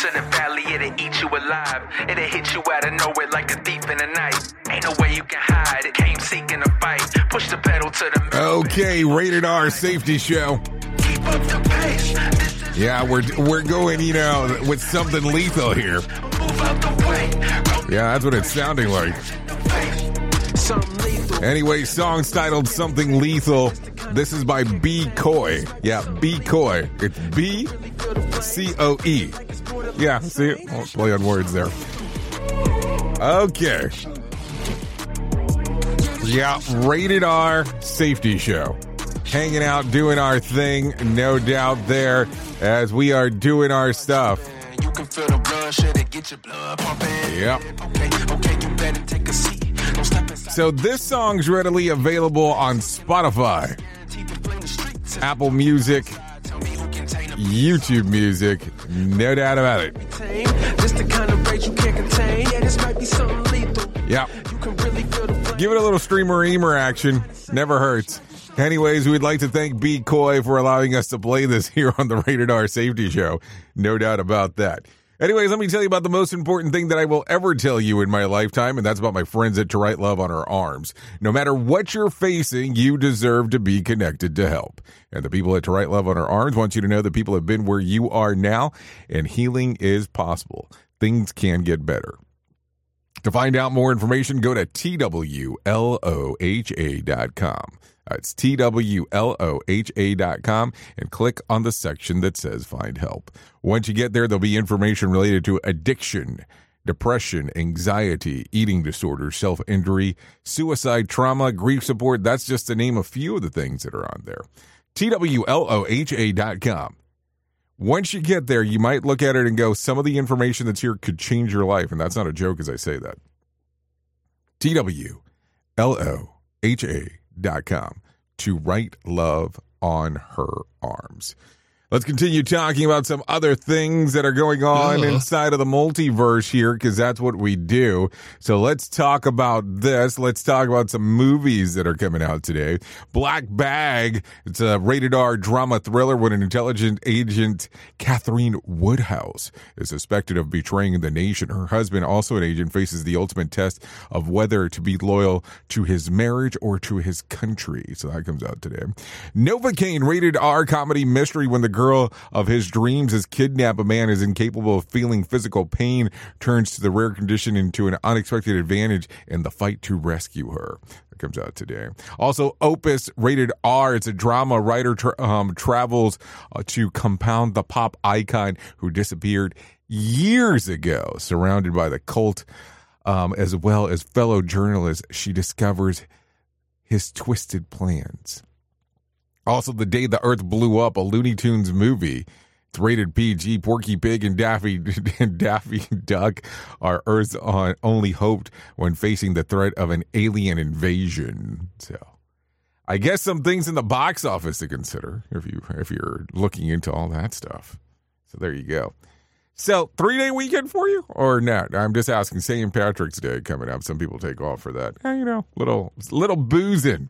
to the valley, it'll eat you alive. It'll hit you out of nowhere like a thief in the night. Ain't no way you can hide. It came seeking a fight. Push the pedal to the middle. Okay, Rated R Safety Show. Keep up the pace. Yeah, we're going, with something lethal here. Move out the way. Yeah, that's what it's sounding like. Anyway, song's titled Something Lethal. This is by B. Coy. Yeah, B. Coy. It's B-C-O-E. Yeah, see? I'll play on words there. Okay. Yeah, Rated R Safety Show. Hanging out, doing our thing, no doubt there, as we are doing our stuff. You can feel the blood, shit, it get your blood pumping. Yep. Okay, you better take a seat. Don't step inside. So this song's readily available on Spotify, Apple Music, YouTube Music, no doubt about it. This the kind of rage you can't contain. Yeah, this might be something lethal. Yeah. You can really feel the Give it a little streamer-eamer action. Never hurts. Anyways, we'd like to thank B. Coy for allowing us to play this here on the Rated R Safety Show. No doubt about that. Anyways, let me tell you about the most important thing that I will ever tell you in my lifetime, and that's about my friends at To Write Love on Our Arms. No matter what you're facing, you deserve to be connected to help. And the people at To Write Love on Our Arms want you to know that people have been where you are now, and healing is possible. Things can get better. To find out more information, go to TWLOHA.com. That's TWLOHA.com and click on the section that says Find Help. Once you get there, there'll be information related to addiction, depression, anxiety, eating disorders, self-injury, suicide, trauma, grief support. That's just to name a few of the things that are on there. TWLOHA.com. Once you get there, you might look at it and go, some of the information that's here could change your life. And that's not a joke as I say that. TWLOHA.com. To Write Love on Her Arms. Let's continue talking about some other things that are going on inside of the multiverse here, because that's what we do. So let's talk about this. Let's talk about some movies that are coming out today. Black Bag. It's a rated R drama thriller when an intelligence agent, Catherine Woodhouse, is suspected of betraying the nation. Her husband, also an agent, faces the ultimate test of whether to be loyal to his marriage or to his country. So that comes out today. Novocaine, rated R comedy mystery when the girl of his dreams is kidnapped. A man is incapable of feeling physical pain, turns to the rare condition into an unexpected advantage in the fight to rescue her. That comes out today. Also, Opus, rated R. It's a drama. Writer travels to compound the pop icon who disappeared years ago, surrounded by the cult, as well as fellow journalists. She discovers his twisted plans. Also, The Day the Earth Blew Up, a Looney Tunes movie. It's rated PG. Porky Pig and Daffy Duck are Earth's only hope when facing the threat of an alien invasion. So, I guess some things in the box office to consider if you're looking into all that stuff. So there you go. So, 3-day weekend for you or not? I'm just asking. St. Patrick's Day coming up. Some people take off for that. Little boozing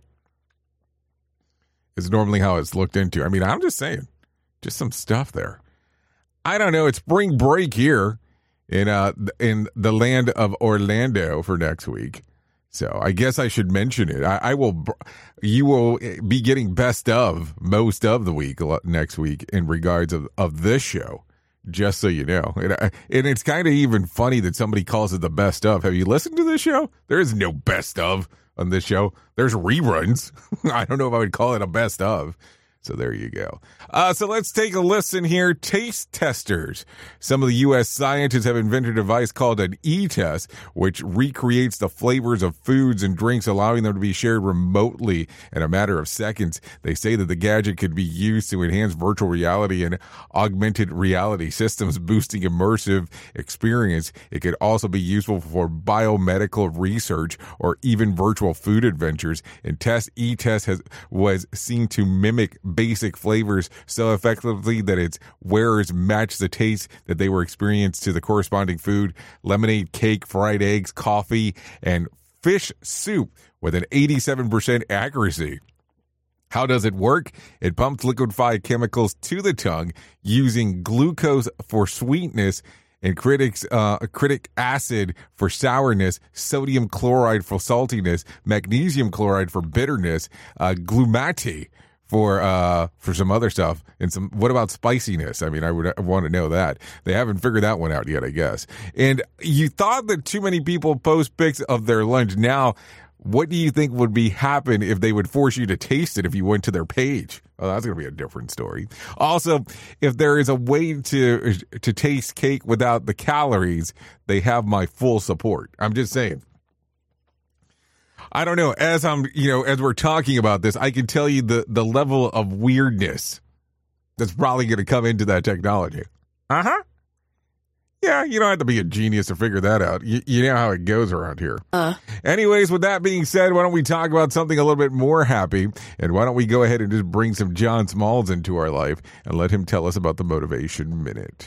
is normally how it's looked into. I mean, I'm just saying, just some stuff there. I don't know. It's spring break here in the land of Orlando for next week. So I guess I should mention it. You will be getting best of most of the week next week in regards of this show, just so you know. And it's kind of even funny that somebody calls it the best of. Have you listened to this show? There is no best of on this show. There's reruns. I don't know if I would call it a best of. So there you go. So let's take a listen here. Taste testers. Some of the U.S. scientists have invented a device called an e-test, which recreates the flavors of foods and drinks, allowing them to be shared remotely in a matter of seconds. They say that the gadget could be used to enhance virtual reality and augmented reality systems, boosting immersive experience. It could also be useful for biomedical research or even virtual food adventures. And e-test was seen to mimic basic flavors so effectively that its wearers match the taste that they were experienced to the corresponding food. Lemonade, cake, fried eggs, coffee, and fish soup with an 87% accuracy. How does it work? It pumps liquefied chemicals to the tongue using glucose for sweetness and critic acid for sourness, sodium chloride for saltiness, magnesium chloride for bitterness, glumate for some other stuff, and some. What about spiciness? I mean, I would want to know that. They haven't figured that one out yet, I guess. And you thought that too many people post pics of their lunch. Now, what do you think would happen if they would force you to taste it if you went to their page? Oh, that's going to be a different story. Also, if there is a way to taste cake without the calories, they have my full support. I'm just saying. I don't know. As we're talking about this, I can tell you the level of weirdness that's probably going to come into that technology. Yeah, you don't have to be a genius to figure that out. You know how it goes around here. Anyways, with that being said, why don't we talk about something a little bit more happy? And why don't we go ahead and just bring some John Smalls into our life and let him tell us about the Motivation Minute.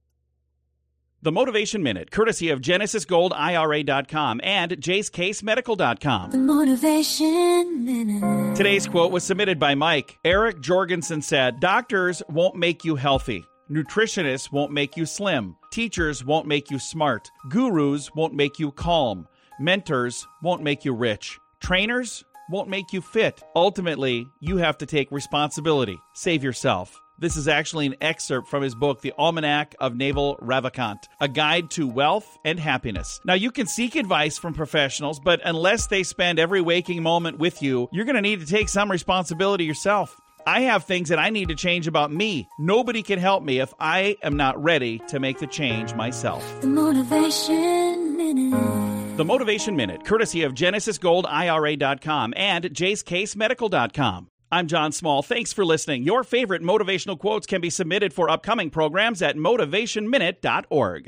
The Motivation Minute, courtesy of GenesisGoldIRA.com and JaceCaseMedical.com. The Motivation Minute. Today's quote was submitted by Mike. Eric Jorgensen said, "Doctors won't make you healthy. Nutritionists won't make you slim. Teachers won't make you smart. Gurus won't make you calm. Mentors won't make you rich. Trainers won't make you fit. Ultimately, you have to take responsibility. Save yourself." This is actually an excerpt from his book, The Almanac of Naval Ravikant, a guide to wealth and happiness. Now, you can seek advice from professionals, but unless they spend every waking moment with you, you're going to need to take some responsibility yourself. I have things that I need to change about me. Nobody can help me if I am not ready to make the change myself. The Motivation Minute. The Motivation Minute, courtesy of GenesisGoldIRA.com and JaceCaseMedical.com. I'm John Small. Thanks for listening. Your favorite motivational quotes can be submitted for upcoming programs at motivationminute.org.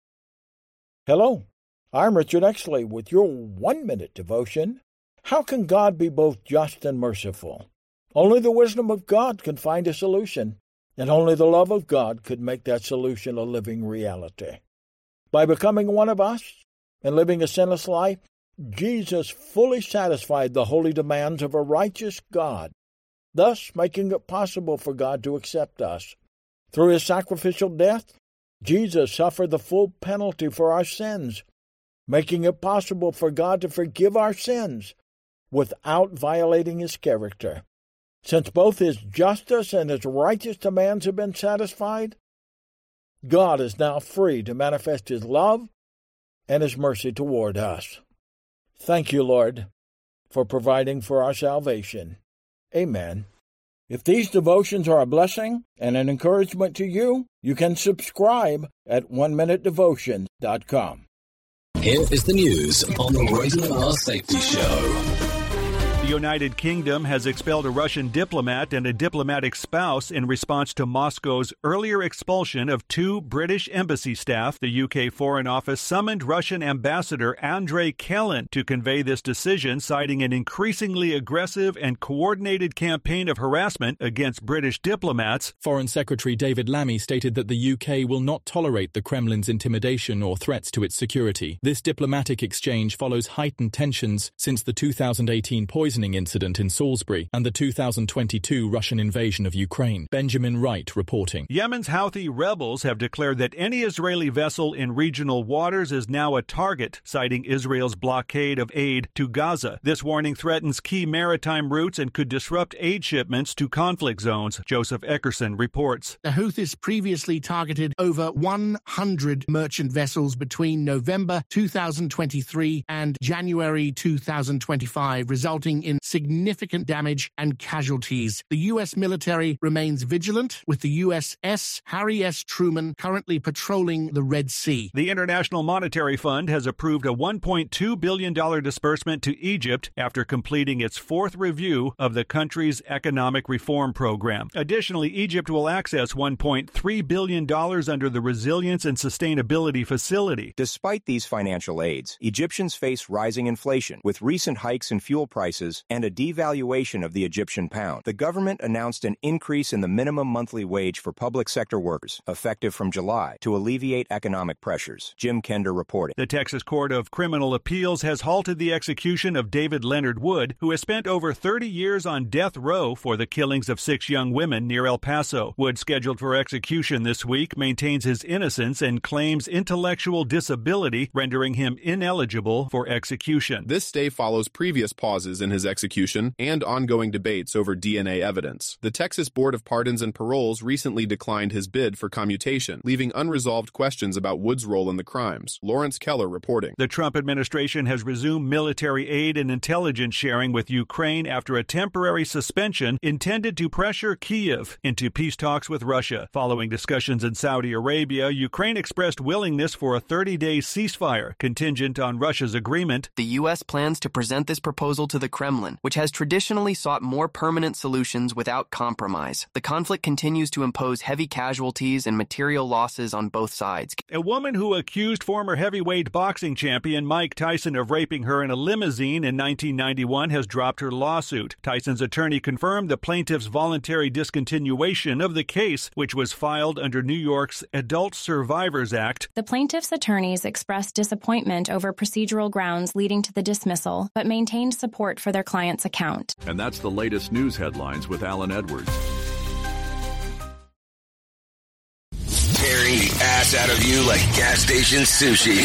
Hello, I'm Richard Exley with your 1-minute devotion. How can God be both just and merciful? Only the wisdom of God can find a solution, and only the love of God could make that solution a living reality. By becoming one of us and living a sinless life, Jesus fully satisfied the holy demands of a righteous God, thus making it possible for God to accept us. Through his sacrificial death, Jesus suffered the full penalty for our sins, making it possible for God to forgive our sins without violating his character. Since both his justice and his righteous demands have been satisfied, God is now free to manifest his love and his mercy toward us. Thank you, Lord, for providing for our salvation. Amen. If these devotions are a blessing and an encouragement to you, you can subscribe at OneMinuteDevotion.com. Here is the news on the Rated R Safety Show. The United Kingdom has expelled a Russian diplomat and a diplomatic spouse in response to Moscow's earlier expulsion of 2 British embassy staff. The UK Foreign Office summoned Russian Ambassador Andrei Kelin to convey this decision, citing an increasingly aggressive and coordinated campaign of harassment against British diplomats. Foreign Secretary David Lammy stated that the UK will not tolerate the Kremlin's intimidation or threats to its security. This diplomatic exchange follows heightened tensions since the 2018 poisoning incident in Salisbury and the 2022 Russian invasion of Ukraine. Benjamin Wright reporting. Yemen's Houthi rebels have declared that any Israeli vessel in regional waters is now a target, citing Israel's blockade of aid to Gaza. This warning threatens key maritime routes and could disrupt aid shipments to conflict zones. Joseph Eckerson reports. The Houthis previously targeted over 100 merchant vessels between November 2023 and January 2025, resulting in significant damage and casualties. The U.S. military remains vigilant, with the USS Harry S. Truman currently patrolling the Red Sea. The International Monetary Fund has approved a $1.2 billion disbursement to Egypt after completing its 4th review of the country's economic reform program. Additionally, Egypt will access $1.3 billion under the Resilience and Sustainability Facility. Despite these financial aids, Egyptians face rising inflation, with recent hikes in fuel prices prices, and a devaluation of the Egyptian pound, the government announced an increase in the minimum monthly wage for public sector workers, effective from July, to alleviate economic pressures. Jim Kender reporting. The Texas Court of Criminal Appeals has halted the execution of David Leonard Wood, who has spent over 30 years on death row for the killings of 6 young women near El Paso. Wood, scheduled for execution this week, maintains his innocence and claims intellectual disability, rendering him ineligible for execution. This stay follows previous pauses in his execution and ongoing debates over DNA evidence. The Texas Board of Pardons and Paroles recently declined his bid for commutation, leaving unresolved questions about Wood's role in the crimes. Lawrence Keller reporting. The Trump administration has resumed military aid and intelligence sharing with Ukraine after a temporary suspension intended to pressure Kyiv into peace talks with Russia. Following discussions in Saudi Arabia, Ukraine expressed willingness for a 30-day ceasefire contingent on Russia's agreement. The U.S. plans to present this proposal to the Kremlin, which has traditionally sought more permanent solutions without compromise. The conflict continues to impose heavy casualties and material losses on both sides. A woman who accused former heavyweight boxing champion Mike Tyson of raping her in a limousine in 1991 has dropped her lawsuit. Tyson's attorney confirmed the plaintiff's voluntary discontinuation of the case, which was filed under New York's Adult Survivors Act. The plaintiff's attorneys expressed disappointment over procedural grounds leading to the dismissal, but maintained support for their client's account. And that's the latest news headlines with Alan Edwards. Tearing the ass out of you like gas station sushi.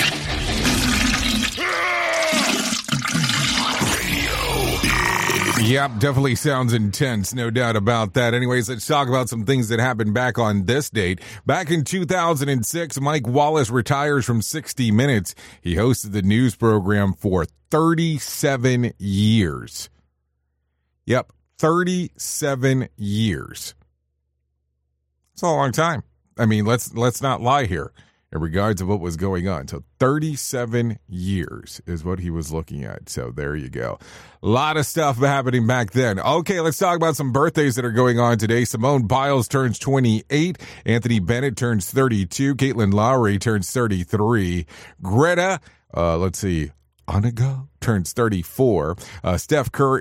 Yep, definitely sounds intense, no doubt about that. Anyways, let's talk about some things that happened back on this date. Back in 2006, Mike Wallace retires from 60 Minutes. He hosted the news program for 37 years. Yep, 37 years. It's a long time. I mean, let's not lie here in regards to what was going on. So 37 years is what he was looking at. So there you go. A lot of stuff happening back then. Okay, let's talk about some birthdays that are going on today. Simone Biles turns 28. Anthony Bennett turns 32. Caitlin Lowry turns 33. Greta, Onigo turns 34. Steph Curry,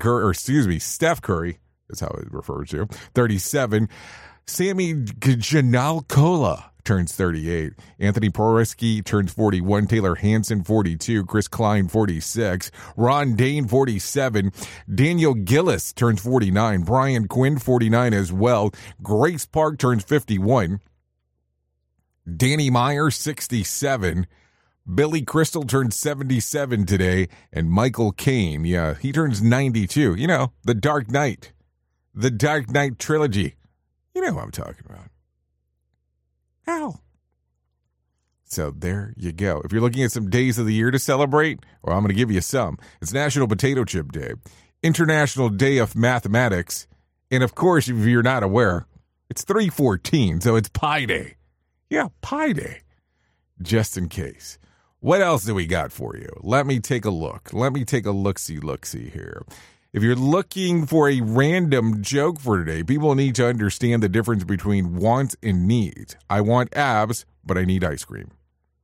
that's how it refers to, 37. Sammy Janalcola turns 38. Anthony Poroski turns 41. Taylor Hanson, 42. Chris Klein, 46. Ron Dane, 47. Daniel Gillis turns 49. Brian Quinn, 49 as well. Grace Park turns 51. Danny Meyer, 67. Billy Crystal turns 77 today. And Michael Caine, he turns 92. You know, The Dark Knight. The Dark Knight trilogy. You know what I'm talking about. Ow. So there you go. If you're looking at some days of the year to celebrate, well, I'm going to give you some. It's National Potato Chip Day, International Day of Mathematics, and of course, if you're not aware, it's 3/14, so it's Pi Day. Yeah, Pi Day. Just in case. What else do we got for you? Let me take a look. Let me take a look-see here. If you're looking for a random joke for today, people need to understand the difference between want and need. I want abs, but I need ice cream.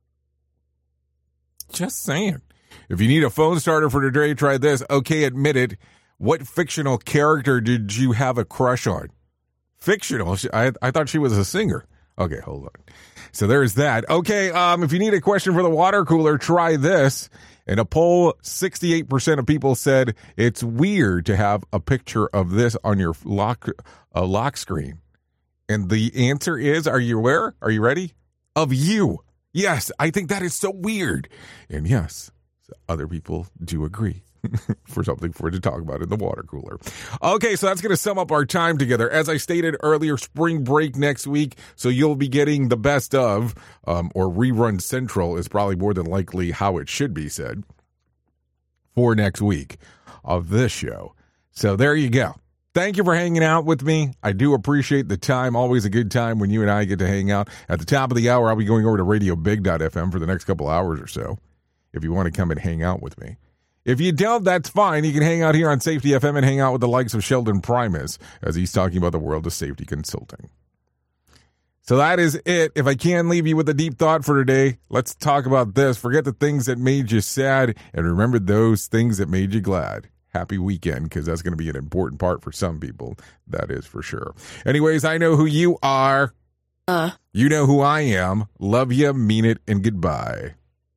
Just saying. If you need a phone starter for today, try this. Okay, admit it. What fictional character did you have a crush on? Fictional? I thought she was a singer. Okay, hold on. So there's that. Okay, if you need a question for the water cooler, try this. In a poll, 68% of people said it's weird to have a picture of this on your lock screen. And the answer is, are you aware? Are you ready? Of you. Yes, I think that is so weird. And yes, other people do agree. For something for it to talk about in the water cooler. Okay, so that's going to sum up our time together. As I stated earlier, spring break next week, so you'll be getting the best of, or rerun central is probably more than likely how it should be said, for next week of this show. So there you go. Thank you for hanging out with me. I do appreciate the time. Always a good time when you and I get to hang out. At the top of the hour, I'll be going over to radiobig.fm for the next couple hours or so, if you want to come and hang out with me. If you don't, that's fine. You can hang out here on Safety FM and hang out with the likes of Sheldon Primus as he's talking about the world of safety consulting. So that is it. If I can leave you with a deep thought for today, let's talk about this. Forget the things that made you sad and remember those things that made you glad. happy weekend, because that's going to be an important part for some people. That is for sure. Anyways, I know who you are. You know who I am. Love you, mean it, and goodbye.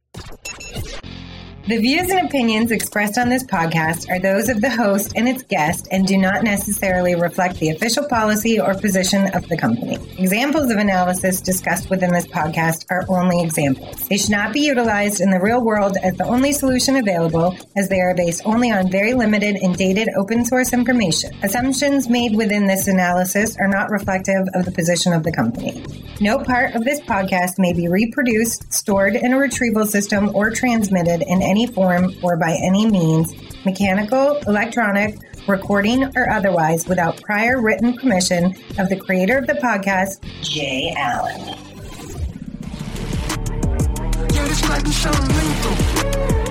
The views and opinions expressed on this podcast are those of the host and its guest and do not necessarily reflect the official policy or position of the company. Examples of analysis discussed within this podcast are only examples. They should not be utilized in the real world as the only solution available, as they are based only on very limited and dated open source information. Assumptions made within this analysis are not reflective of the position of the company. No part of this podcast may be reproduced, stored in a retrieval system, or transmitted in any form or by any means, mechanical, electronic, recording, or otherwise, without prior written permission of the creator of the podcast, Jay Allen. Yeah, this might be something lethal.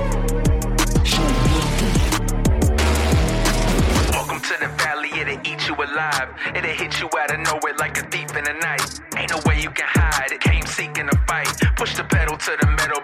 Welcome to the valley, it'll eat you alive. It'll hit you out of nowhere like a thief in the night. Ain't no way you can hide it, came seeking a fight. Push the pedal to the metal,